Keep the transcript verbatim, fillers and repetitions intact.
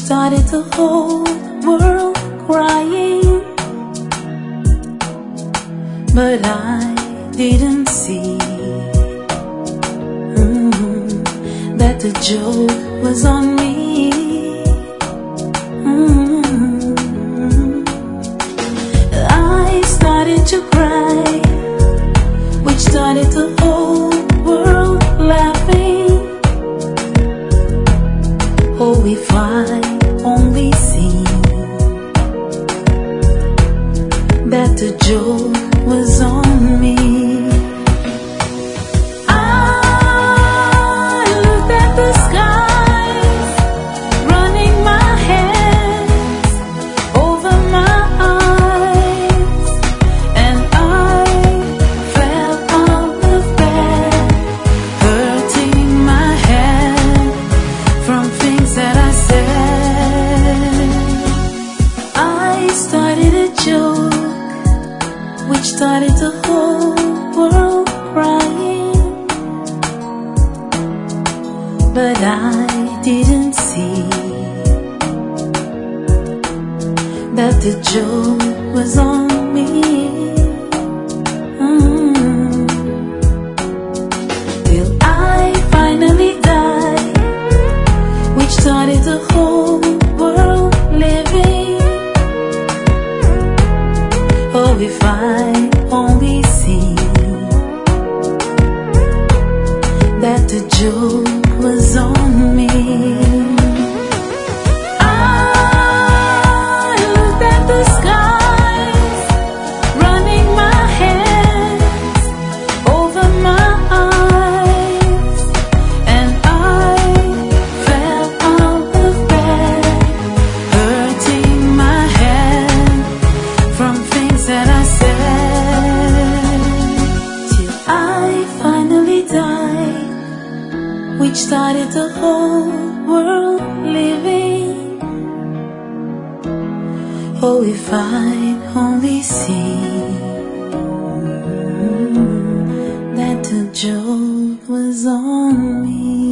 started the whole world crying, but I didn't see mm, that the joke was on me. mm. I started to cry, which started the whole world laughing. Oh, if I only see that the joke was on me. I looked at the skies, running my hands over my eyes, and I fell out of bed, hurting my head from things that I said. I started a joke which started the whole world crying, but I didn't see that the joke was on me. mm. Till I finally died, which started the whole world living. Oh, if I only see that the joke was on me. I looked at the skies, running my hands over my eyes, and I fell out of bed, hurting my head from things that I said. Till I finally died, which started the whole world living. Oh, if I'd only see that the joke was on me.